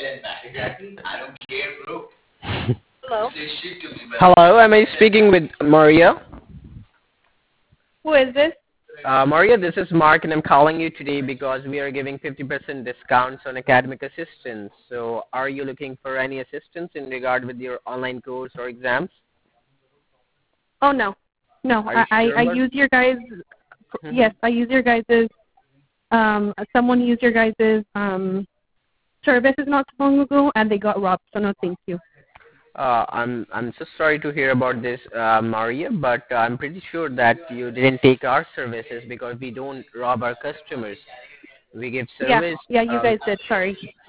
Hello. Hello, am I speaking with Maria? Who is this? Maria, this is Mark, and I'm calling you today because we are giving 50% discounts on academic assistance. So, are you looking for any assistance in regard with your online course or exams? Oh no, no. Are you I sure about? use your guys. Mhm. Yes, I use your guys's. Someone used your guys's services not so long ago, and they got robbed. So no, thank you. I'm so sorry to hear about this, Maria, but I'm pretty sure that you didn't take our services because we don't rob our customers. We give Yeah, service. yeah, you guys did. Sorry.